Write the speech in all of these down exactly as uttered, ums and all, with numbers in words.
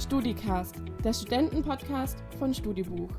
StudiCast, der Studentenpodcast von StudiBuch.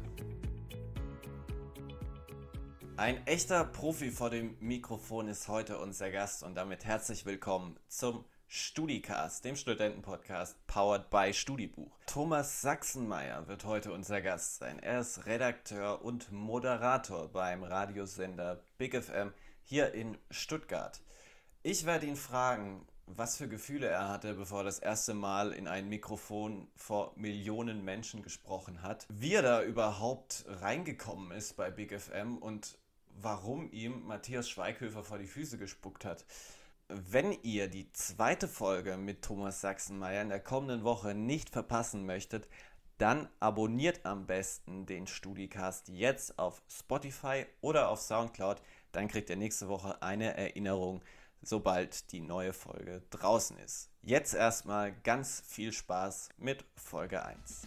Ein echter Profi vor dem Mikrofon ist heute unser Gast und damit herzlich willkommen zum StudiCast, dem Studentenpodcast powered by StudiBuch. Thomas Sachsenmeier wird heute unser Gast sein. Er ist Redakteur und Moderator beim Radiosender Big F M hier in Stuttgart. Ich werde ihn fragen, was für Gefühle er hatte, bevor er das erste Mal in ein Mikrofon vor Millionen Menschen gesprochen hat, wie er da überhaupt reingekommen ist bei Big F M und warum ihm Matthias Schweighöfer vor die Füße gespuckt hat. Wenn ihr die zweite Folge mit Thomas Sachsenmeier in der kommenden Woche nicht verpassen möchtet, dann abonniert am besten den StudiCast jetzt auf Spotify oder auf Soundcloud. Dann kriegt ihr nächste Woche eine Erinnerung, sobald die neue Folge draußen ist. Jetzt erstmal ganz viel Spaß mit Folge eins.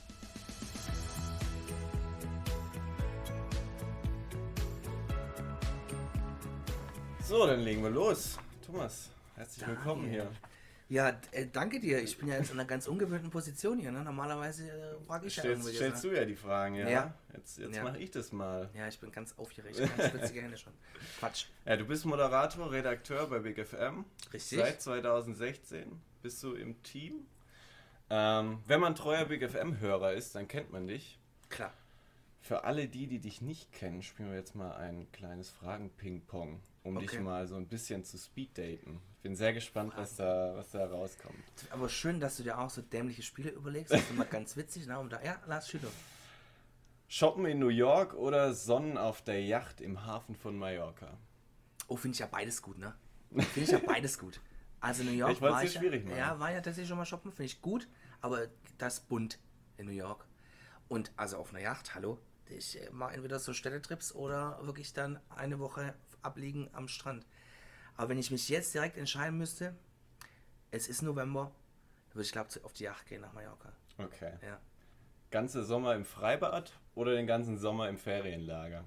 So, dann legen wir los. Thomas, herzlich Danke. willkommen hier. Ja, äh, danke dir. Ich bin ja jetzt in einer ganz ungewöhnten Position hier. Ne? Normalerweise äh, frage ich ja Stellst, irgendwo stellst du ja die Fragen, ja? Ja. Jetzt, jetzt Ja. mache ich das mal. Ja, ich bin ganz aufgeregt. Ganz schwitzige Hände schon. Quatsch. Ja, du bist Moderator, Redakteur bei Big F M. Richtig. Seit zwanzig sechzehn bist du im Team. Ähm, wenn man treuer Big F M-Hörer ist, dann kennt man dich. Klar. Für alle die, die dich nicht kennen, spielen wir jetzt mal ein kleines Fragen-Ping-Pong, um Okay. dich mal so ein bisschen zu speeddaten. Ich bin sehr gespannt, was da, was da rauskommt. Aber schön, dass du dir auch so dämliche Spiele überlegst. Das ist immer ganz witzig. Ne? Um da, ja, lass schütteln. Shoppen in New York oder Sonnen auf der Yacht im Hafen von Mallorca? Oh, finde ich ja beides gut, ne? Finde ich ja beides gut. Also New York Ich wollte war es ich dir schwierig machen. ja, war ja tatsächlich schon mal shoppen, finde ich gut, aber das bunt in New York. Und also auf einer Yacht, hallo, ich mache entweder so Städtetrips oder wirklich dann eine Woche abliegen am Strand. Aber wenn ich mich jetzt direkt entscheiden müsste, es ist November, dann würde ich glaube auf die Yacht gehen nach Mallorca. Okay. Ja. Ganze Sommer im Freibad oder den ganzen Sommer im Ferienlager?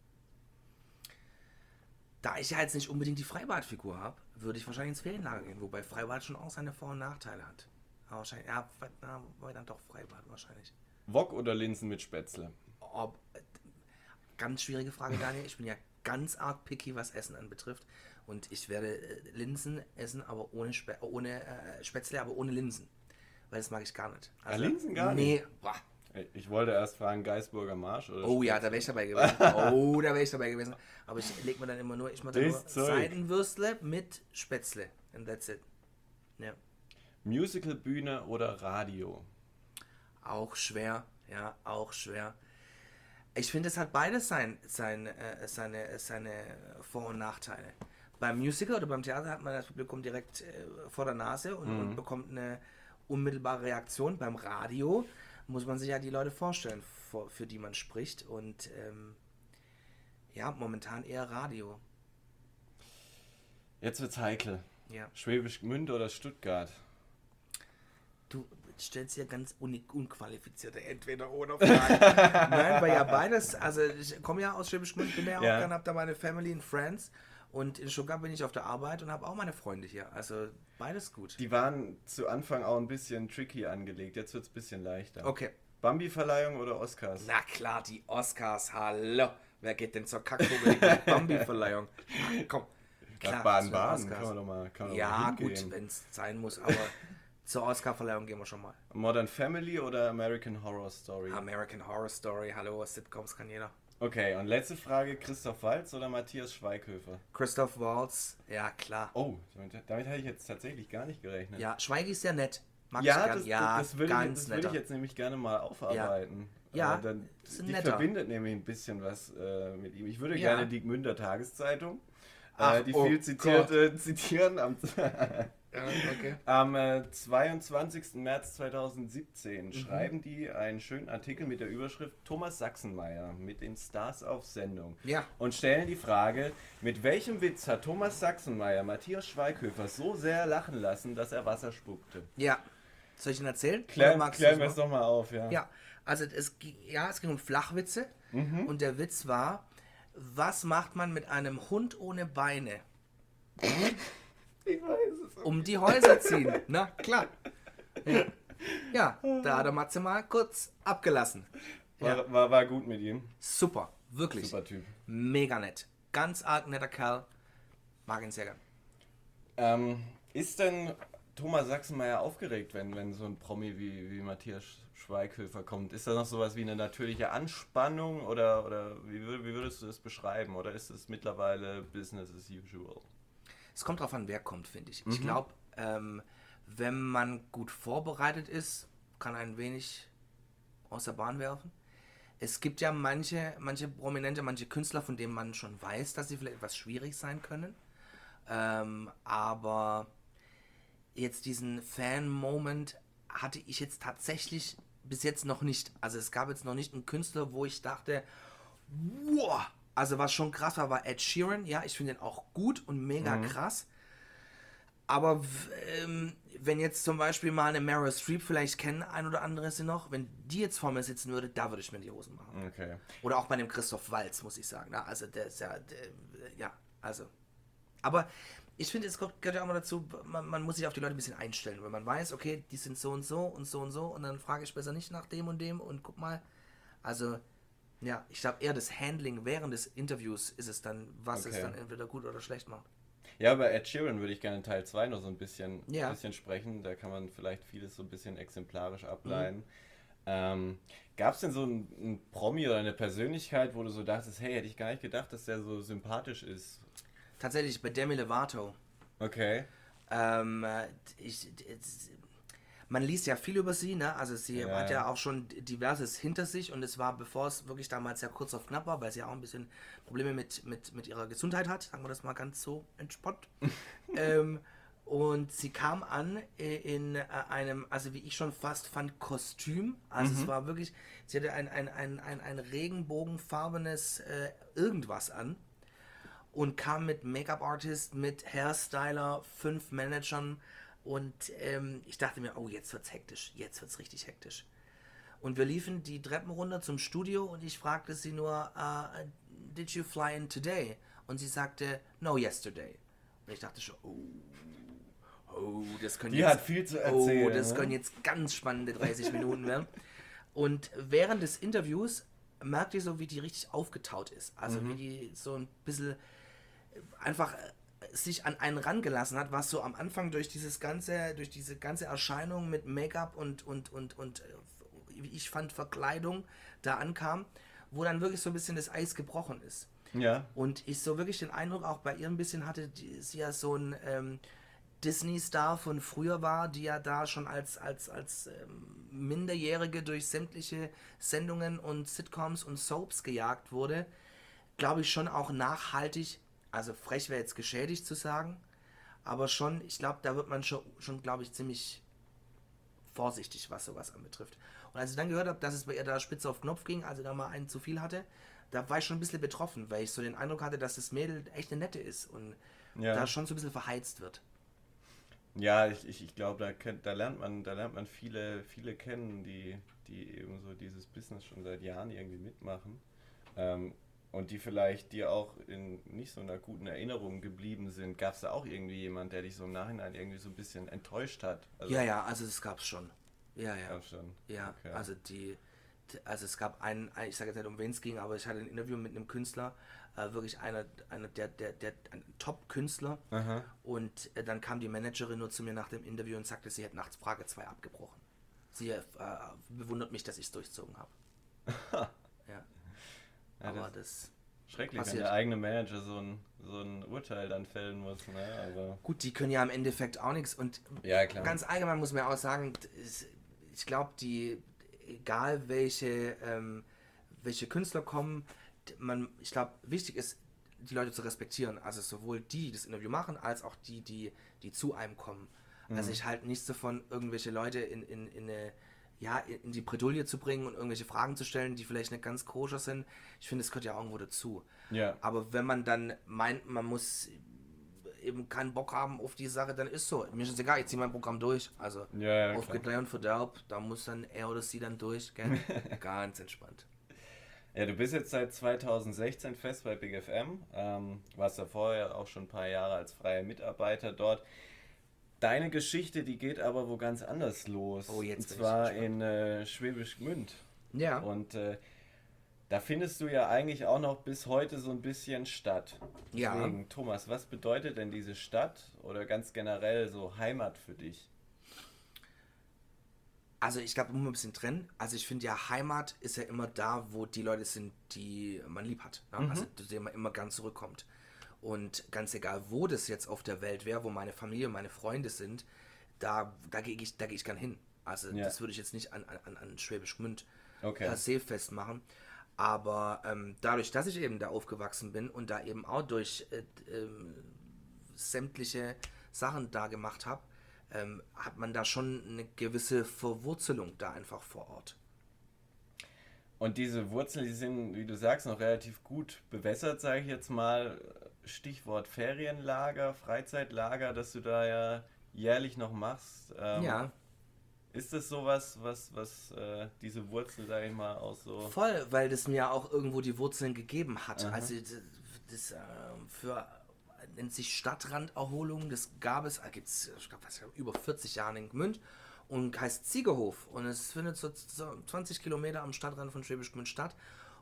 Da ich ja jetzt nicht unbedingt die Freibadfigur habe, würde ich wahrscheinlich ins Ferienlager gehen, wobei Freibad schon auch seine Vor- und Nachteile hat. Aber wahrscheinlich, ja, na, wobei dann doch Freibad wahrscheinlich. Wok oder Linsen mit Spätzle? Ob, äh, ganz schwierige Frage, Daniel. Ich bin ja ganz arg picky, was Essen anbetrifft. Und ich werde äh, Linsen essen, aber ohne, Spä ohne äh, Spätzle, aber ohne Linsen. Weil das mag ich gar nicht. Ah, Linsen gar nee, nicht? boah. Ich wollte erst fragen, Geisburger Marsch oder Oh ja, Spätzle? da wäre ich dabei gewesen. Oh, da wäre ich dabei gewesen. Aber ich leg mir dann immer nur, ich mache dann nur Das Zeug. Seidenwürstle mit Spätzle. And that's it. Ja. Musicalbühne oder Radio? Auch schwer, ja, auch schwer. Ich finde, es hat beides sein, sein, äh, seine, seine Vor- und Nachteile. Beim Musical oder beim Theater hat man das Publikum direkt äh, vor der Nase und, Mhm. und bekommt eine unmittelbare Reaktion. Beim Radio muss man sich ja die Leute vorstellen, vor, für die man spricht. Und ähm, ja, momentan eher Radio. Jetzt wird's heikel. Ja. Schwäbisch Gmünd oder Stuttgart? Du stellst ja ganz un unqualifizierte Entweder-Oder-Fragen. Nein, weil ja beides, also ich komme ja aus Schwäbisch Gmünd, bin ja auch Ja. gerne, habe da meine Family and Friends und in Stuttgart bin ich auf der Arbeit und habe auch meine Freunde hier. Also beides gut. Die waren zu Anfang auch ein bisschen tricky angelegt, jetzt wird's ein bisschen leichter. Okay. Bambi-Verleihung oder Oscars? Na klar, die Oscars, hallo. Wer geht denn zur Kackvogel Bambi-Verleihung? Ach, komm. Nach Klar, Baden-Baden zu den kann man doch mal, kann man Ja, doch mal hingehen. gut, wenn es sein muss, aber zur Oscar-Verleihung gehen wir schon mal. Modern Family oder American Horror Story? American Horror Story, hallo, Sitcoms kann jeder. Okay, und letzte Frage, Christoph Waltz oder Matthias Schweighöfer? Christoph Waltz, ja klar. Oh, damit, damit hätte ich jetzt tatsächlich gar nicht gerechnet. Ja, Schweigi ist ja nett. Mag ja, ich gern. das, ja, das, das würde ich, ganz das würde ich netter. jetzt nämlich gerne mal aufarbeiten. Ja, Äh, dann, das ist ein die netter. verbindet nämlich ein bisschen was äh, mit ihm. Ich würde Ja. gerne die Gmünder Tageszeitung, Ach, äh, die oh viel zitierte, zitieren am, Ja, okay. am äh, zweiundzwanzigsten März zweitausendsiebzehn Mhm. schreiben die einen schönen Artikel mit der Überschrift Thomas Sachsenmeier mit den Stars auf Sendung Ja. und stellen die Frage, mit welchem Witz hat Thomas Sachsenmeier Matthias Schweighöfer so sehr lachen lassen, dass er Wasser spuckte? Ja. Soll ich ihn erzählen? Klär, Oder magst du klären es wir es machen? doch mal auf, ja. Ja, also es, gi- ja, es ging um Flachwitze und der Witz war, was macht man mit einem Hund ohne Beine? Ich weiß es. Um die Häuser ziehen. Na, klar. Ja. Ja, da hat der Matze mal kurz abgelassen. War, Ja. war, war gut mit ihm. Super, wirklich. Super Typ. Mega nett. Ganz arg netter Kerl. Mag ihn sehr gern. Ähm, ist denn Thomas Sachsenmeier aufgeregt, wenn, wenn so ein Promi wie, wie Matthias Schweighöfer kommt? Ist da noch sowas wie eine natürliche Anspannung oder, oder wie, wür- wie würdest du das beschreiben? Oder ist es mittlerweile Business as usual? Es kommt drauf an, wer kommt, finde ich. Ich glaube, ähm, wenn man gut vorbereitet ist, kann ein wenig aus der Bahn werfen. Es gibt ja manche, manche Prominente, manche Künstler, von denen man schon weiß, dass sie vielleicht etwas schwierig sein können. Ähm, aber jetzt diesen Fan-Moment hatte ich jetzt tatsächlich bis jetzt noch nicht. Also es gab jetzt noch nicht einen Künstler, wo ich dachte, wow, also was schon krass war, war Ed Sheeran. Ja, ich finde ihn auch gut und mega krass. Aber w- ähm, wenn jetzt zum Beispiel mal eine Meryl Streep, vielleicht kennen ein oder andere sie noch, wenn die jetzt vor mir sitzen würde, da würde ich mir die Hosen machen. Okay. Oder auch bei dem Christoph Waltz, muss ich sagen. Na, also der ist ja, der, ja, also. Aber ich finde, es gehört gehört ja auch mal dazu, man, man muss sich auf die Leute ein bisschen einstellen, weil man weiß, okay, die sind so und so und so und so und dann frage ich besser nicht nach dem und dem und guck mal. Also, ja, ich glaube eher das Handling während des Interviews ist es dann, was es Okay. dann entweder gut oder schlecht macht. Ja, bei Ed Sheeran würde ich gerne in Teil zwei noch so ein bisschen, Ja. bisschen sprechen. Da kann man vielleicht vieles so ein bisschen exemplarisch ableiten. Ähm, Gab es denn so einen, einen Promi oder eine Persönlichkeit, wo du so dachtest, hey, hätte ich gar nicht gedacht, dass der so sympathisch ist? Tatsächlich bei Demi Lovato. Okay. Ähm, äh, ich, es- man liest ja viel über sie, ne? Also sie Ja. hat ja auch schon diverses hinter sich und es war, bevor es wirklich damals ja kurz auf knapp war, weil sie ja auch ein bisschen Probleme mit, mit, mit ihrer Gesundheit hat, sagen wir das mal ganz so entspannt. ähm, und sie kam an äh, in äh, einem, also wie ich schon fast fand, Kostüm. Also es war wirklich, sie hatte ein, ein, ein, ein, ein regenbogenfarbenes äh, irgendwas an und kam mit Make-up-Artist, mit Hairstyler, fünf Managern und ähm, ich dachte mir, oh, jetzt wird's hektisch, jetzt wird's richtig hektisch. Und wir liefen die Treppen runter zum Studio und ich fragte sie nur, uh, did you fly in today? Und sie sagte, no, yesterday. Und ich dachte schon, oh, oh, das können Die jetzt, hat viel zu erzählen, oh, das ne? können jetzt ganz spannende dreißig Minuten werden. Und während des Interviews merkte ich so, wie die richtig aufgetaut ist. Also wie die so ein bisschen einfach äh, sich an einen rangelassen hat, was so am Anfang durch dieses ganze, durch diese ganze Erscheinung mit Make-up und, und, und, und äh, wie ich fand, Verkleidung da ankam, wo dann wirklich so ein bisschen das Eis gebrochen ist. Ja. Und ich so wirklich den Eindruck auch bei ihr ein bisschen hatte, die sie ja so ein ähm, Disney-Star von früher war, die ja da schon als, als, als ähm, Minderjährige durch sämtliche Sendungen und Sitcoms und Soaps gejagt wurde, glaube ich schon auch nachhaltig, also frech wäre jetzt geschädigt zu sagen, aber schon, ich glaube, da wird man schon, schon glaube ich, ziemlich vorsichtig, was sowas anbetrifft. Und als ich dann gehört habe, dass es bei ihr da spitze auf Knopf ging, also da mal einen zu viel hatte, da war ich schon ein bisschen betroffen, weil ich so den Eindruck hatte, dass das Mädel echt eine nette ist und Ja. da schon so ein bisschen verheizt wird. Ja, ich, ich, ich glaube, da, kennt- da lernt man, da lernt man viele, viele kennen, die, die eben so dieses Business schon seit Jahren irgendwie mitmachen. Ähm, und die vielleicht dir auch in nicht so einer guten Erinnerung geblieben sind. Gab es da auch irgendwie jemand, der dich so im Nachhinein irgendwie so ein bisschen enttäuscht hat? Also, Ja, ja, also das gab's schon. Ja, ja. gab's schon. Ja, Okay. also die, also es gab einen, ich sage jetzt nicht, um wen es ging, aber ich hatte ein Interview mit einem Künstler, äh, wirklich einer, einer der, der, der, ein Top-Künstler. Aha. Und äh, dann kam die Managerin nur zu mir nach dem Interview und sagte, sie hätte nachts Frage zwei abgebrochen. Sie äh, bewundert mich, dass ich es durchzogen habe. Ja. Ja, Aber das das. schrecklich, passiert. wenn der eigene Manager so ein, so ein Urteil dann fällen muss. Ne? Aber Gut, die können ja im Endeffekt auch nichts. Und ja, klar. ganz allgemein muss man auch sagen, es- ich glaube, die, egal welche, ähm, welche Künstler kommen, man, ich glaube, wichtig ist, die Leute zu respektieren. Also sowohl die, die das Interview machen, als auch die, die, die zu einem kommen. Also ich halte nichts davon, irgendwelche Leute in, in, in eine, ja, in die Bredouille zu bringen und irgendwelche Fragen zu stellen, die vielleicht nicht ganz koscher sind. Ich finde, das gehört ja auch irgendwo dazu. Ja. Aber wenn man dann meint, man muss eben keinen Bock haben auf die Sache, dann ist so. Mir ist es egal, ich ziehe mein Programm durch. Also Ja, ja, auf klar. Gedeih und Verderb, da muss dann er oder sie dann durch, gell? Ganz entspannt. Ja, du bist jetzt seit zweitausendsechzehn fest bei Big F M, ähm, warst davor ja auch schon ein paar Jahre als freier Mitarbeiter dort. Deine Geschichte, die geht aber wo ganz anders los. Oh, jetzt Und bin zwar ich gespannt. in äh, Schwäbisch Gmünd. Ja. Und äh, da findest du ja eigentlich auch noch bis heute so ein bisschen Stadt. Ja. Deswegen, Thomas, was bedeutet denn diese Stadt oder ganz generell so Heimat für dich? Also ich glaube, man muss ein bisschen trennen. Also ich finde ja, Heimat ist ja immer da, wo die Leute sind, die man lieb hat. Ne? Mhm. Also zu denen man immer gern zurückkommt. Und ganz egal, wo das jetzt auf der Welt wäre, wo meine Familie und meine Freunde sind, da, da gehe ich, da geh ich gern hin. Also Ja. das würde ich jetzt nicht an, an, an Schwäbisch Gmünd Okay. per se festmachen. Aber ähm, dadurch, dass ich eben da aufgewachsen bin und da eben auch durch äh, ähm, sämtliche Sachen da gemacht habe, ähm, hat man da schon eine gewisse Verwurzelung da einfach vor Ort. Und diese Wurzeln, die sind, wie du sagst, noch relativ gut bewässert, sage ich jetzt mal. Stichwort Ferienlager, Freizeitlager, das du da ja jährlich noch machst. Ähm, Ja, Ist das sowas, was, was äh, diese Wurzel, sage ich mal, auch so... voll, weil das mir auch irgendwo die Wurzeln gegeben hat. Aha. Also das, das äh, für nennt sich Stadtranderholung, das gab es, gibt es, ich glaube, über vierzig Jahren in Gmünd und heißt Ziegerhof und es findet so zwanzig Kilometer am Stadtrand von Schwäbisch Gmünd statt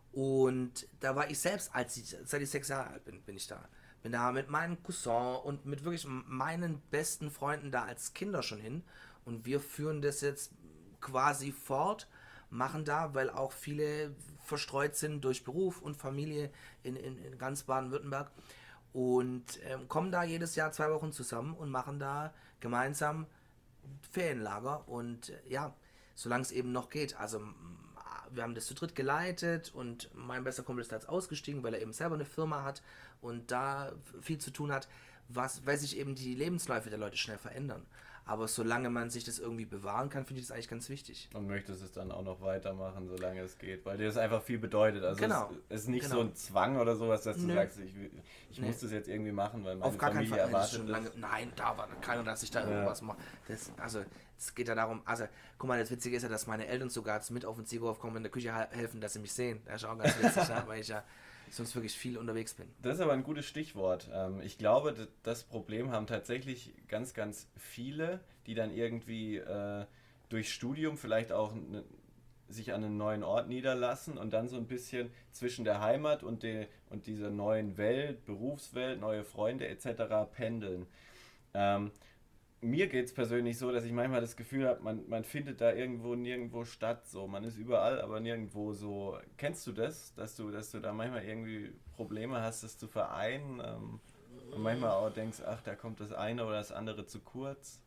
und da war ich selbst, als ich, seit ich sechs Jahre alt bin, bin ich da. Bin da mit meinem Cousin und mit wirklich meinen besten Freunden da als Kinder schon hin und wir führen das jetzt quasi fort, machen da, weil auch viele verstreut sind durch Beruf und Familie in, in, in ganz Baden-Württemberg und ähm, kommen da jedes Jahr zwei Wochen zusammen und machen da gemeinsam Ferienlager und äh, ja, solange es eben noch geht. Also m- wir haben das zu dritt geleitet und mein bester Kumpel ist da jetzt ausgestiegen, weil er eben selber eine Firma hat und da viel zu tun hat, was, weil sich eben die Lebensläufe der Leute schnell verändern. Aber solange man sich das irgendwie bewahren kann, finde ich das eigentlich ganz wichtig. Und möchtest es dann auch noch weitermachen, solange es geht, weil dir das einfach viel bedeutet. Also Genau. es ist nicht Genau. so ein Zwang oder sowas, dass du Nö. sagst, ich, will- ich Nee. muss das jetzt irgendwie machen, weil meine Auf gar keinen Familie Fall. Das ist erwartet schon das. lange, nein, da war keiner, dass ich da Ja. irgendwas mache. Das, also, es geht ja darum, also, guck mal, das Witzige ist ja, dass meine Eltern sogar jetzt mit auf den Ziegerhof kommen und in der Küche he- helfen, dass sie mich sehen. Das ist auch ganz witzig, ja, weil ich ja sonst wirklich viel unterwegs bin. Das ist aber ein gutes Stichwort. Ähm, Ich glaube, d- das Problem haben tatsächlich ganz, ganz viele, die dann irgendwie äh, durch Studium vielleicht auch ne, sich an einen neuen Ort niederlassen und dann so ein bisschen zwischen der Heimat und, der, und dieser neuen Welt, Berufswelt, neue Freunde et cetera pendeln. Ähm, Mir geht es persönlich so, dass ich manchmal das Gefühl habe, man, man findet da irgendwo nirgendwo statt. So, man ist überall, aber nirgendwo so. Kennst du das, dass du, dass du da manchmal irgendwie Probleme hast, das zu vereinen? Ähm, und manchmal auch denkst, ach, da kommt das eine oder das andere zu kurz.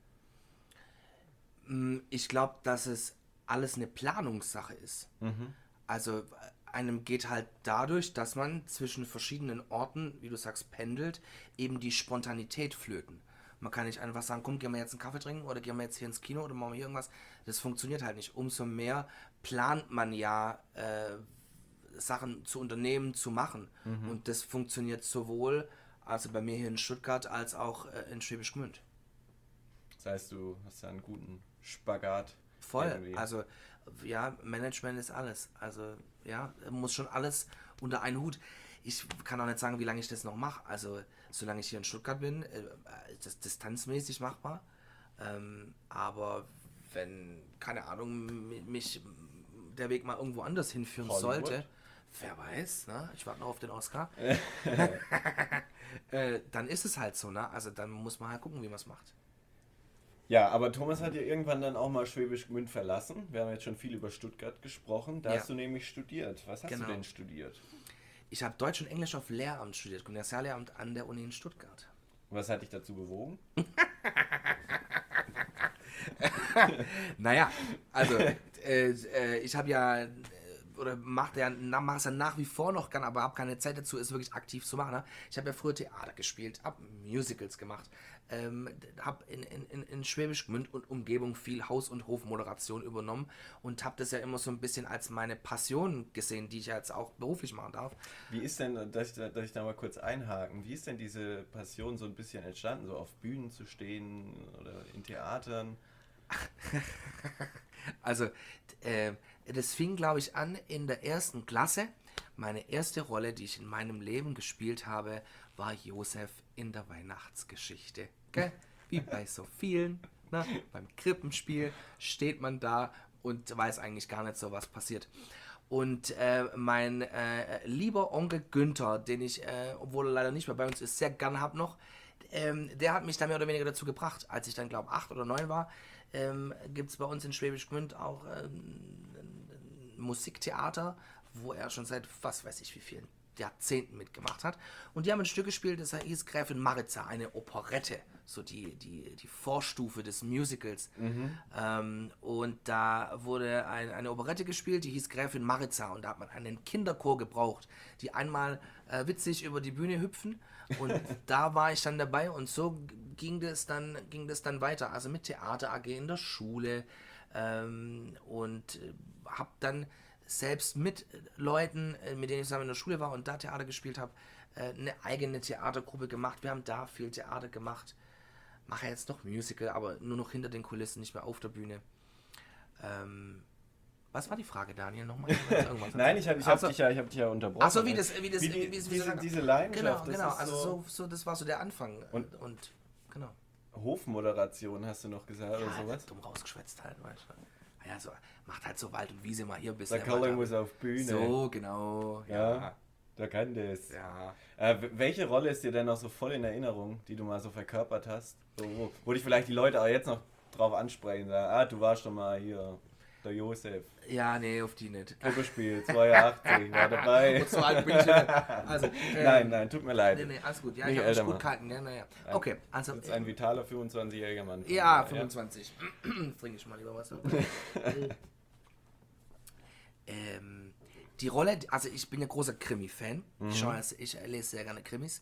Mm, Ich glaube, dass es alles eine Planungssache ist. Mhm. Also, äh, einem geht halt dadurch, dass man zwischen verschiedenen Orten, wie du sagst, pendelt, eben die Spontanität flöten. Man kann nicht einfach sagen, komm, gehen wir jetzt einen Kaffee trinken oder gehen wir jetzt hier ins Kino oder machen wir hier irgendwas. Das funktioniert halt nicht. Umso mehr plant man ja äh, Sachen zu unternehmen, zu machen. Und das funktioniert sowohl also bei mir hier in Stuttgart als auch äh, in Schwäbisch Gmünd. Das heißt, du hast da einen guten Spagat. Voll. irgendwie. Also ja, Management ist alles. Also ja, muss schon alles unter einen Hut. Ich kann auch nicht sagen, wie lange ich das noch mache. Also solange ich hier in Stuttgart bin, äh, ist das distanzmäßig machbar. Ähm, aber wenn, keine Ahnung, mi- mich der Weg mal irgendwo anders hinführen Hollywood? sollte, wer weiß, ne? Ich warte noch auf den Oscar. äh, dann ist es halt so, ne? Also dann muss man halt gucken, wie man es macht. Ja, aber Thomas hat ja irgendwann dann auch mal Schwäbisch Gmünd verlassen. Wir haben jetzt schon viel über Stuttgart gesprochen. Da Ja. hast du nämlich studiert. Was hast Genau. du denn studiert? Ich habe Deutsch und Englisch auf Lehramt studiert, Gymnasiallehramt an der Uni in Stuttgart. Was hat dich dazu bewogen? Naja, also äh, äh, ich habe ja äh, oder mache ja, na, mach es ja nach wie vor noch gern, aber habe keine Zeit dazu, es wirklich aktiv zu machen. Ne? Ich habe ja früher Theater gespielt, habe Musicals gemacht, ähm, habe in, in, in, in Schwäbisch Gmünd und Umgebung viel Haus- und Hofmoderation übernommen und habe das ja immer so ein bisschen als meine Passion gesehen, die ich ja jetzt auch beruflich machen darf. Wie ist denn, dass ich, da, dass ich da mal kurz einhaken, wie ist denn diese Passion so ein bisschen entstanden, so auf Bühnen zu stehen oder in Theatern? Also, äh, das fing, glaube ich, an in der ersten Klasse. Meine erste Rolle, die ich in meinem Leben gespielt habe, war Josef in der Weihnachtsgeschichte. Gell? wie bei so vielen, ne? Beim Krippenspiel steht man da und weiß eigentlich gar nicht so, was passiert. Und äh, mein äh, lieber Onkel Günther, den ich, äh, obwohl er leider nicht mehr bei uns ist, sehr gern habe noch, ähm, der hat mich da mehr oder weniger dazu gebracht, als ich dann, glaube acht oder neun war, ähm, gibt es bei uns in Schwäbisch Gmünd auch ähm, ein Musiktheater, wo er schon seit, was weiß ich wie vielen Jahrzehnten mitgemacht hat. Und die haben ein Stück gespielt, das hieß Gräfin Maritza, eine Operette, so die, die, die Vorstufe des Musicals. Mhm. Ähm, und da wurde ein, eine Operette gespielt, die hieß Gräfin Maritza. Und da hat man einen Kinderchor gebraucht, die einmal äh, witzig über die Bühne hüpfen. Und da war ich dann dabei und so ging das dann, ging das dann weiter. Also mit Theater A G in der Schule ähm, und äh, habe dann selbst mit Leuten, mit denen ich zusammen in der Schule war und da Theater gespielt habe, eine eigene Theatergruppe gemacht. Wir haben da viel Theater gemacht. Mache jetzt noch Musical, aber nur noch hinter den Kulissen, nicht mehr auf der Bühne. Ähm, was war die Frage, Daniel? Nochmal? Nein, ich habe ich hab dich, ja, hab dich ja unterbrochen. Achso, wie das... Wie das wie die, wie, wie diese, das diese Leidenschaft. Genau, genau. Das Also so, so, so, das war so der Anfang. Und, und genau. Hofmoderation hast du noch gesagt ja, oder sowas? Dumm rausgeschwätzt halt, weißt du. Ja, so, macht halt so Wald und Wiese mal hier ein Der bisschen. Colin muss auf Bühne. So, genau. Ja, ja, der kann das. Ja. Äh, welche Rolle ist dir denn noch so voll in Erinnerung, die du mal so verkörpert hast? So, wo, wo dich vielleicht die Leute auch jetzt noch drauf ansprechen, sagen, ah, du warst schon mal hier, der Josef. Ja, nee, auf die nicht. Gruppespiel, zweiundachtzig, war dabei. So alt bin ich nicht. Also, ähm, nein, nein, tut mir leid. Nee, nee, alles gut. Ja, nicht ich habe mich gut Mann. gehalten. Ja, naja. Okay, also... Das ist ein vitaler fünfundzwanzigjähriger Mann. Ja, fünfundzwanzig. Ja. Trinke ich mal lieber Wasser. ähm, die Rolle, also ich bin ja großer Krimi-Fan. Mhm. Ich, schaue, ich lese sehr gerne Krimis.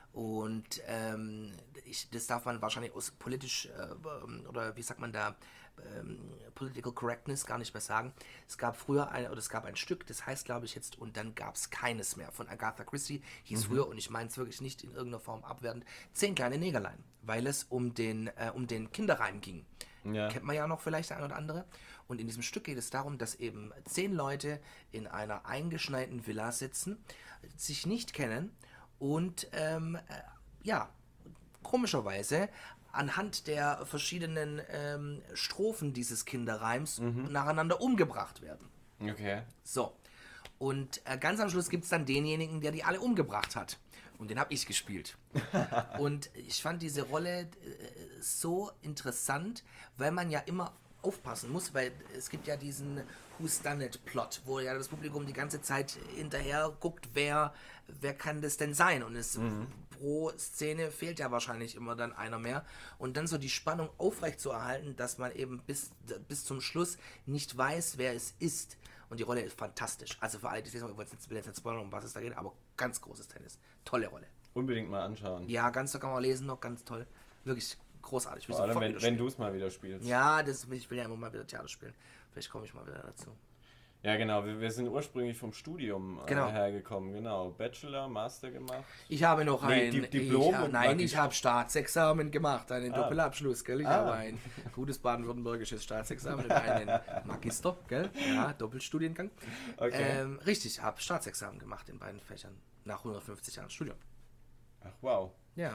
Und ähm, ich, das darf man wahrscheinlich aus politisch, äh, oder wie sagt man da, ähm, Political Correctness gar nicht mehr sagen. Es gab früher ein, oder es gab ein Stück, das heißt glaube ich jetzt, und dann gab es keines mehr, von Agatha Christie, hieß mhm. früher, und ich meine es wirklich nicht in irgendeiner Form abwertend, Zehn kleine Negerlein, weil es um den, äh, um den Kinderreim ging. Ja. Kennt man ja noch vielleicht der ein oder andere. Und in diesem Stück geht es darum, dass eben zehn Leute in einer eingeschneiten Villa sitzen, sich nicht kennen und ähm, äh, ja, komischerweise anhand der verschiedenen ähm, Strophen dieses Kinderreims mhm. nacheinander umgebracht werden. Okay. So. Und äh, ganz am Schluss gibt es dann denjenigen, der die alle umgebracht hat. Und den habe ich gespielt. Und ich fand diese Rolle äh, so interessant, weil man ja immer aufpassen muss, weil es gibt ja diesen Who's-Done-It-Plot, wo ja das Publikum die ganze Zeit hinterher guckt, wer, wer kann das denn sein? Und es mhm. pro Szene fehlt ja wahrscheinlich immer dann einer mehr. Und dann so die Spannung aufrecht zu erhalten, dass man eben bis, bis zum Schluss nicht weiß, wer es ist. Und die Rolle ist fantastisch. Also für alle, die lesen, ich will jetzt nicht spoilern, um was es da geht, aber ganz großes Tennis. Tolle Rolle. Unbedingt mal anschauen. Ja, ganz, da kann man lesen noch, ganz toll. Wirklich großartig. Vor allem, wenn, wenn du es mal wieder spielst. Ja, das, ich will ja immer mal wieder Theater spielen. Vielleicht komme ich mal wieder dazu. Ja, genau. Wir, wir sind ursprünglich vom Studium äh, genau. hergekommen. Genau. Bachelor, Master gemacht. Ich habe noch nee, ein Di Diplom. Ich, und nein, ich habe Staatsexamen gemacht, einen ah. Doppelabschluss, gell? Ich ah. habe ein gutes baden-württembergisches Staatsexamen und einen Magister, gell? Ja, Doppelstudiengang. Okay. Ähm, richtig, ich habe Staatsexamen gemacht in beiden Fächern nach hundertfünfzig Jahren Studium. Ach, wow. Ja.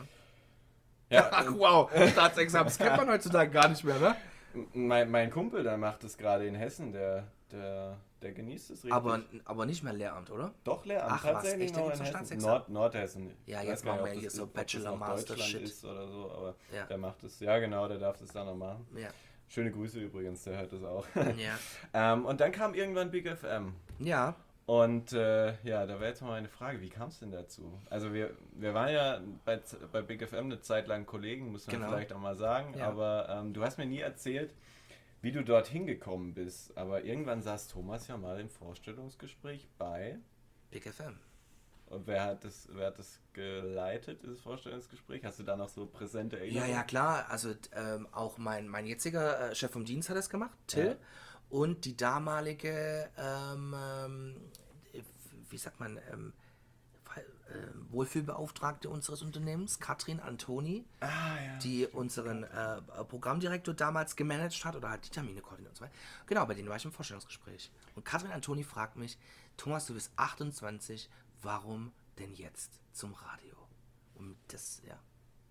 Ja, Ach wow, Staatsexamen, das kennt man heutzutage gar nicht mehr, ne? Mein, mein Kumpel, der macht das gerade in Hessen, der, der, der genießt es richtig. Aber, aber nicht mehr Lehramt, oder? Doch, Lehramt. Ach tatsächlich was, echt, noch in Hessen. Nord, Nordhessen. Ja, jetzt machen wir ja hier so Bachelor, Master, Shit. ist oder so, aber ja. der macht es, ja genau, der darf das dann noch machen. Ja. Schöne Grüße übrigens, der hört das auch. Ja. ähm, und dann kam irgendwann Big F M. Ja. Und äh, ja, da wäre jetzt mal meine Frage, wie kam es denn dazu? Also wir, wir waren ja bei, bei Big F M eine Zeit lang Kollegen, muss man genau. vielleicht auch mal sagen, ja. aber ähm, du hast mir nie erzählt, wie du dort hingekommen bist. Aber irgendwann saß Thomas ja mal im Vorstellungsgespräch bei Big F M. Und wer hat das, wer hat das geleitet, dieses Vorstellungsgespräch? Hast du da noch so präsente Erinnerungen? Ja, ja, klar. Also ähm, auch mein, mein jetziger äh, Chef vom Dienst hat das gemacht, Till. Ja. Und die damalige, ähm, ähm, wie sagt man, ähm, äh, Wohlfühlbeauftragte unseres Unternehmens, Katrin Antoni, ah, ja. die unseren äh, Programmdirektor damals gemanagt hat oder hat die Termine koordiniert und so weiter. Genau, bei denen war ich im Vorstellungsgespräch. Und Katrin Antoni fragt mich, Thomas, du bist achtundzwanzig, warum denn jetzt zum Radio? Und das, ja.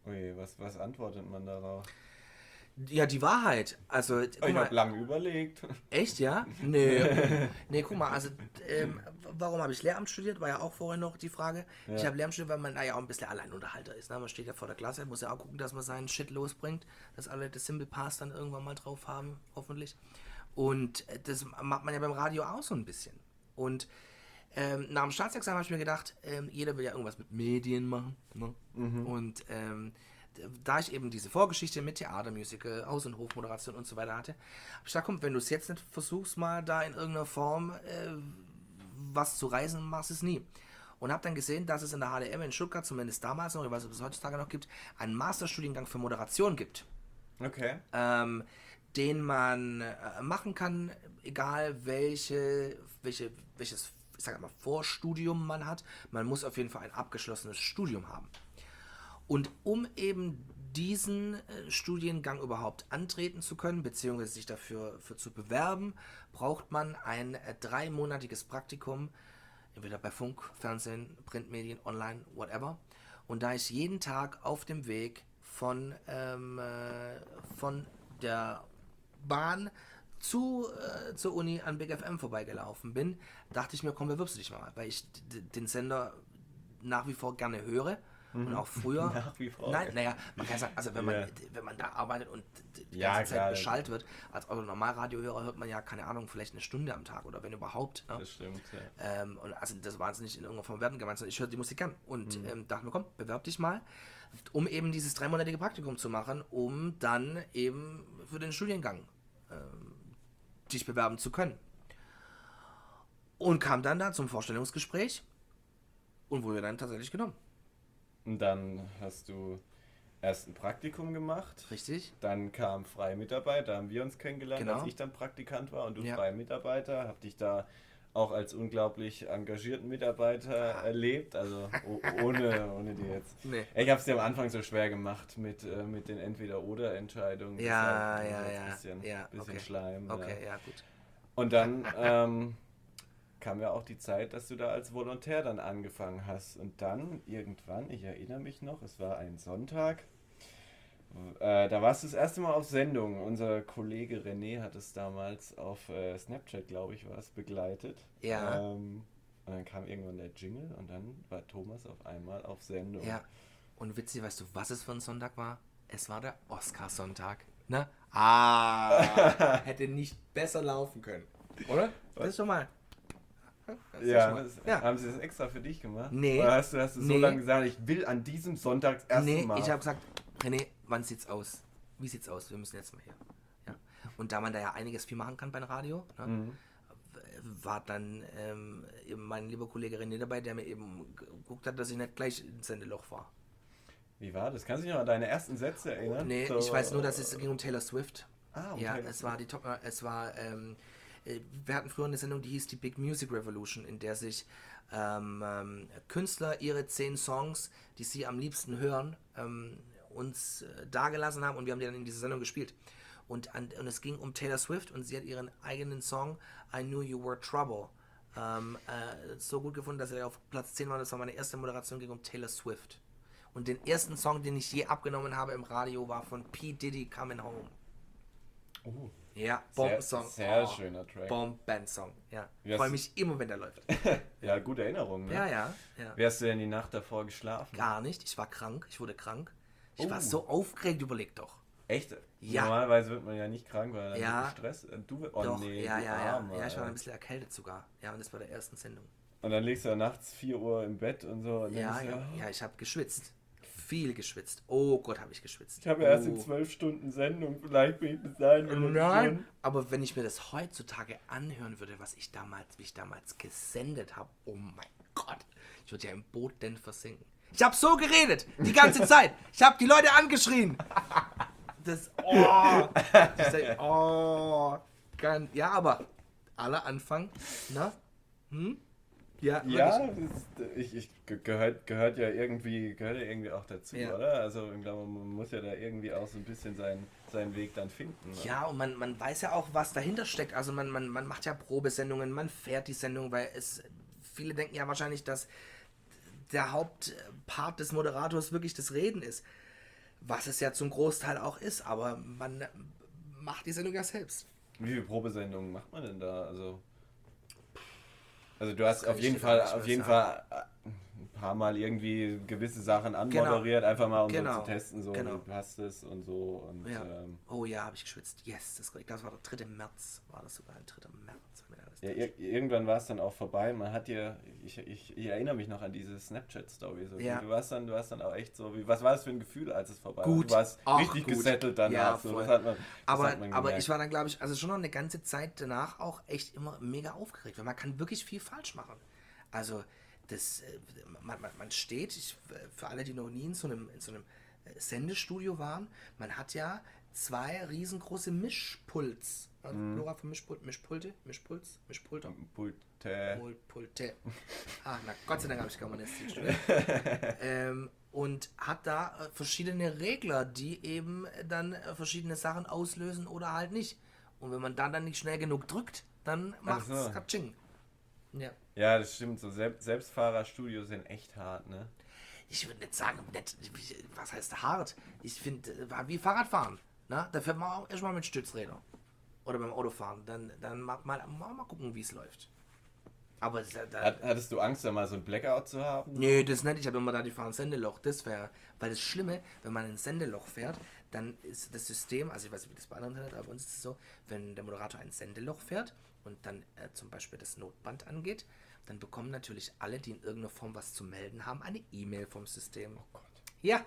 Ui, was, was antwortet man darauf? Ja, die Wahrheit. Also, guck Ich mal, habe lange überlegt. echt, ja? Nee, nee, guck mal, also, ähm, warum habe ich Lehramt studiert? War ja auch vorher noch die Frage. Ja. Ich habe Lehramt studiert, weil man da ja auch ein bisschen Alleinunterhalter ist. Ne? Man steht ja vor der Klasse, muss ja auch gucken, dass man seinen Shit losbringt, dass alle das Simple Pass dann irgendwann mal drauf haben, hoffentlich. Und äh, das macht man ja beim Radio auch so ein bisschen. Und ähm, nach dem Staatsexamen habe ich mir gedacht, ähm, jeder will ja irgendwas mit Medien machen. Ne? Und ähm, da ich eben diese Vorgeschichte mit Theater, Musical, Haus- und Hofmoderation und so weiter hatte, habe ich gesagt, komm, wenn du es jetzt nicht versuchst, mal da in irgendeiner Form äh, was zu reisen, machst es nie. Und habe dann gesehen, dass es in der H D M in Stuttgart, zumindest damals noch, ich weiß nicht, ob es heutzutage noch gibt, einen Masterstudiengang für Moderation gibt, Okay. ähm, den man äh, machen kann, egal welche, welche, welches, ich sage mal, Vorstudium man hat. Man muss auf jeden Fall ein abgeschlossenes Studium haben. Und um eben diesen äh, Studiengang überhaupt antreten zu können, beziehungsweise sich dafür für zu bewerben, braucht man ein äh, dreimonatiges Praktikum, entweder bei Funk, Fernsehen, Printmedien, online, whatever. Und da ich jeden Tag auf dem Weg von, ähm, äh, von der Bahn zu, äh, zur Uni an Big F M vorbeigelaufen bin, dachte ich mir, komm, bewirbst du dich mal, weil ich d- den Sender nach wie vor gerne höre. Und auch früher. Nach wie vor. Nein, naja, man kann sagen, also wenn man, Ja. wenn man da arbeitet und die ganze Ja, Zeit klar. beschallt wird, als Normalradiohörer hört man ja, keine Ahnung, vielleicht eine Stunde am Tag oder wenn überhaupt. Ne? Das stimmt, ja. Ähm, und also das war jetzt nicht in irgendeiner Form werten gemeint, sondern ich höre die Musik an und Mhm. ähm, dachte mir, komm, bewerb dich mal, um eben dieses dreimonatige Praktikum zu machen, um dann eben für den Studiengang ähm, dich bewerben zu können. Und kam dann da zum Vorstellungsgespräch und wurde dann tatsächlich genommen. Und dann hast du erst ein Praktikum gemacht. Richtig? Dann kam freie Mitarbeiter, da haben wir uns kennengelernt, Genau. als ich dann Praktikant war und du Ja. freie Mitarbeiter. Hab dich da auch als unglaublich engagierten Mitarbeiter erlebt, also o- ohne, ohne dir jetzt. Nee. Ich habe es dir am Anfang so schwer gemacht mit, äh, mit den Entweder-Oder-Entscheidungen. Ja, Deshalb ja, ist ja. Ein bisschen, Ja, bisschen okay. Schleim. Okay, Ja. ja, gut. Und dann ähm, kam ja auch die Zeit, dass du da als Volontär dann angefangen hast. Und dann irgendwann, ich erinnere mich noch, es war ein Sonntag, äh, da warst du das erste Mal auf Sendung. Unser Kollege René hat es damals auf äh, Snapchat, glaube ich, war es, begleitet. Ja. Ähm, und dann kam irgendwann der Jingle und dann war Thomas auf einmal auf Sendung. Ja. Und witzig, weißt du, was es für ein Sonntag war? Es war der Oscarsonntag. Ne? Ah, hätte nicht besser laufen können. Oder? Das ist schon mal. Das ist Ja, schon mal. das, Ja. haben sie das extra für dich gemacht? Nee. Oder hast du, hast du so Nee. lange gesagt, ich will an diesem Sonntag das erste Nee, Mal? ich habe gesagt, René, wann sieht's aus? Wie sieht's aus? Wir müssen jetzt mal hier. Ja. Und da man da ja einiges viel machen kann beim Radio, ne, Mhm. war dann ähm, eben mein lieber Kollege René dabei, der mir eben geguckt hat, dass ich nicht gleich ins Sendeloch war. Wie war das? Kannst du dich noch an deine ersten Sätze erinnern? Nee, So, ich weiß nur, dass es ging um Taylor Swift. Ah, um ja, Taylor es war die Top, äh, es war, ähm, äh, wir hatten früher eine Sendung, die hieß die Big Music Revolution, in der sich ähm, ähm, Künstler ihre zehn Songs, die sie am liebsten hören, ähm, uns äh, dagelassen haben und wir haben die dann in dieser Sendung gespielt. Und, an, und es ging um Taylor Swift und sie hat ihren eigenen Song I Knew You Were Trouble ähm, äh, so gut gefunden, dass er auf Platz zehn war. Das war meine erste Moderation, ging um Taylor Swift. Und den ersten Song, den ich je abgenommen habe im Radio, war von P. Diddy, Coming Home. Oh, Ja, sehr, Bombensong. sehr Oh, schöner Track. Bombensong, ja. Wie Ich freue hast- mich immer, wenn der läuft. Ja, gute Erinnerung, ne? Ja, ja, ja. Wie hast du denn die Nacht davor geschlafen? Gar nicht. Ich war krank. Ich wurde krank. Ich Oh. war so aufgeregt, überleg doch. Echt? Ja. Normalerweise wird man ja nicht krank, weil dann Ja. wird Stress. Du, oh doch, nee, ja, du ja, ja. Armer, Ja, ich war ey. ein bisschen erkältet sogar. Ja, und das war der ersten Sendung. Und dann legst du ja nachts vier Uhr im Bett und so. Und Ja, denkst, ja, ja, ich habe geschwitzt. Viel geschwitzt. Oh Gott, habe ich geschwitzt. Ich habe ja erst oh. in zwölf Stunden Sendung, vielleicht bin ich bis dahin wieder Nein, gesund. aber wenn ich mir das heutzutage anhören würde, was ich damals, wie ich damals gesendet habe, oh mein Gott, ich würde ja im Boot denn versinken. Ich habe so geredet, die ganze Zeit. Ich habe die Leute angeschrien. Das, oh, ich sag, oh, ganz, ja, aber aller Anfang, na, hm? Ja, Ja, wirklich. das, ich, ich ge- gehört, gehört ja irgendwie gehört ja irgendwie auch dazu, Ja. oder? Also ich glaube, man muss ja da irgendwie auch so ein bisschen seinen, seinen Weg dann finden. Ne? Ja, und man, man weiß ja auch, was dahinter steckt. Also man, man, man macht ja Probesendungen, man fährt die Sendung, weil es, viele denken ja wahrscheinlich, dass der Hauptpart des Moderators wirklich das Reden ist. Was es ja zum Großteil auch ist, aber man macht die Sendung ja selbst. Wie viele Probesendungen macht man denn da? Also, also du hast kann auf ich jeden dir gar Fall, nicht auf mehr jeden sagen. Fall ein paar Mal irgendwie gewisse Sachen anmoderiert, einfach mal um Genau. so zu testen, so Genau. wie passt es und so. Und, Ja. ähm, Oh ja, habe ich geschwitzt. Yes, das, ich glaube, das war der dritte März. War das sogar der dritte März? Wenn mir alles ja, täuscht. ir irgendwann war es dann auch vorbei. Man hat dir, ich, ich, ich erinnere mich noch an diese Snapchat-Story. So. Ja. Du warst dann, du warst dann auch echt so, wie, was war das für ein Gefühl, als es vorbei Gut. war? Du warst Ach, richtig gut. gesettelt danach. Ja, so. voll. Das hat man, das Aber, hat man aber gemerkt. ich war dann, glaube ich, also schon noch eine ganze Zeit danach auch echt immer mega aufgeregt, weil man kann wirklich viel falsch machen. Also, das, äh, man, man, man steht, ich, für alle, die noch nie in so einem, in so einem äh, Sendestudio waren, man hat ja zwei riesengroße Mischpults. Also, Mhm. Plural von Mischpult, Mischpulte, Mischpuls, Mischpulter. Pulte. Pul- Pulte. Ah, na Gott sei Dank habe ich Germanistik studiert. ähm, und hat da äh, verschiedene Regler, die eben dann äh, verschiedene Sachen auslösen oder halt nicht. Und wenn man da dann nicht schnell genug drückt, dann macht's so. Katsching. Ja. Ja, das stimmt. So Sel Selbstfahrerstudios sind echt hart, ne? Ich würde nicht sagen, nicht, was heißt hart? Ich finde, äh, wie Fahrradfahren. Na? Da fährt man auch erstmal mit Stützrädern. Oder beim Autofahren. Dann, dann macht mal, mal, mal gucken, wie es läuft. Aber es ist ja da, Hat, hattest du Angst, da mal so ein Blackout zu haben? nee, das nicht. Ich habe immer da, die fahren Sendeloch. Das wäre, weil das Schlimme, wenn man ein Sendeloch fährt, dann ist das System, also ich weiß nicht, wie das bei anderen ist, aber bei uns ist es so, wenn der Moderator ein Sendeloch fährt und dann äh, zum Beispiel das Notband angeht, dann bekommen natürlich alle, die in irgendeiner Form was zu melden haben, eine E-Mail vom System. Oh Gott. Ja.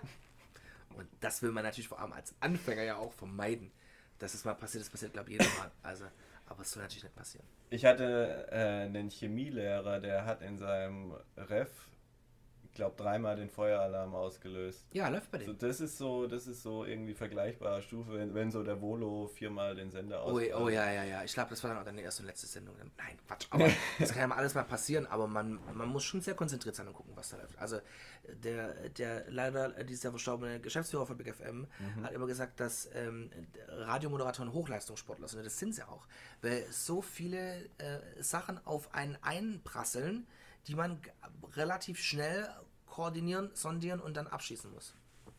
Und das will man natürlich vor allem als Anfänger ja auch vermeiden. Dass es mal passiert, das passiert, glaube ich, jedes Mal. Also, aber es soll natürlich nicht passieren. Ich hatte äh, einen Chemielehrer, der hat in seinem Ref, ich glaube, dreimal den Feueralarm ausgelöst. Ja, läuft bei So, dem. das ist so, das ist so irgendwie vergleichbare Stufe, wenn, wenn so der Volo viermal den Sender Oh, ausfällt. oh ja, ja, ja. Ich glaube, das war dann auch deine erste und letzte Sendung. Nein, Quatsch. Aber das kann ja mal alles mal passieren. Aber man, man muss schon sehr konzentriert sein und gucken, was da läuft. Also der, der leider dieses Jahr verstorbene Geschäftsführer von Big F M Mhm. hat immer gesagt, dass ähm, Radiomoderatoren Hochleistungssportler sind. Und das sind sie auch. Weil so viele äh, Sachen auf einen einprasseln, die man g- relativ schnell koordinieren, sondieren und dann abschießen muss.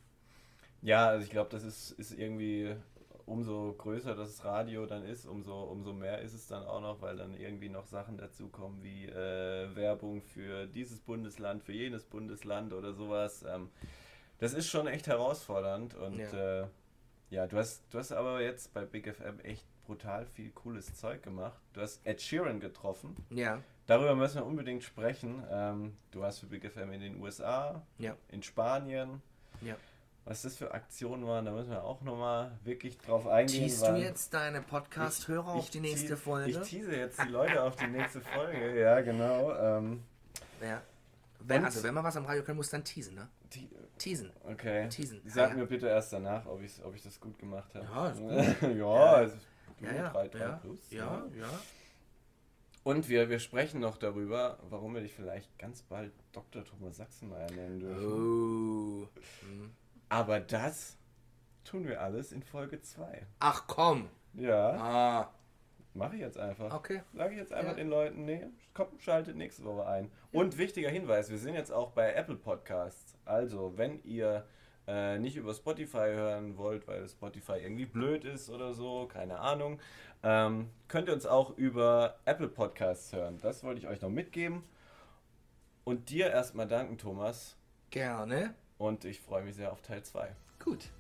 Ja, also ich glaube, das ist, ist irgendwie, umso größer das Radio dann ist, umso, umso mehr ist es dann auch noch, weil dann irgendwie noch Sachen dazukommen wie äh, Werbung für dieses Bundesland, für jenes Bundesland oder sowas. Ähm, das ist schon echt herausfordernd und Ja. ja, äh, ja du, hast, du hast aber jetzt bei Big F M echt brutal viel cooles Zeug gemacht. Du hast Ed Sheeran getroffen. Ja, Darüber müssen wir unbedingt sprechen. Ähm, du warst für Big F M in den U S A, ja, in Spanien. ja. Was das für Aktionen waren, da müssen wir auch nochmal wirklich drauf eingehen. Teast du weil jetzt deine Podcast-Hörer auf ich die nächste teas- Folge? Ich tease jetzt die Leute auf die nächste Folge, ja genau. Ähm, Ja. Wenn, Und- also wenn man was am Radio können muss, dann teasen, ne? die, Teasen. okay, Teasen. sag Ah, ja. mir bitte erst danach, ob ich, ob ich das gut gemacht habe. Ja, ist gut. ja, Ja. es ist Ja, ja. drei, drei ja, plus. ja, ja. Und wir, wir sprechen noch darüber, warum wir dich vielleicht ganz bald Doktor Thomas Sachsenmeier nennen dürfen. Oh. Hm. Aber das tun wir alles in Folge zwei. Ach komm. Ja, Ah, mache ich jetzt einfach. okay. Sage ich jetzt einfach Ja. den Leuten, nee, kommt, schaltet nächste Woche ein. Und wichtiger Hinweis, wir sind jetzt auch bei Apple Podcasts. Also, wenn ihr äh, nicht über Spotify hören wollt, weil Spotify irgendwie blöd ist oder so, keine Ahnung, ähm, könnt ihr uns auch über Apple Podcasts hören. Das wollte ich euch noch mitgeben. Und dir erstmal danken, Thomas. Gerne. Und ich freue mich sehr auf Teil zwei. Gut.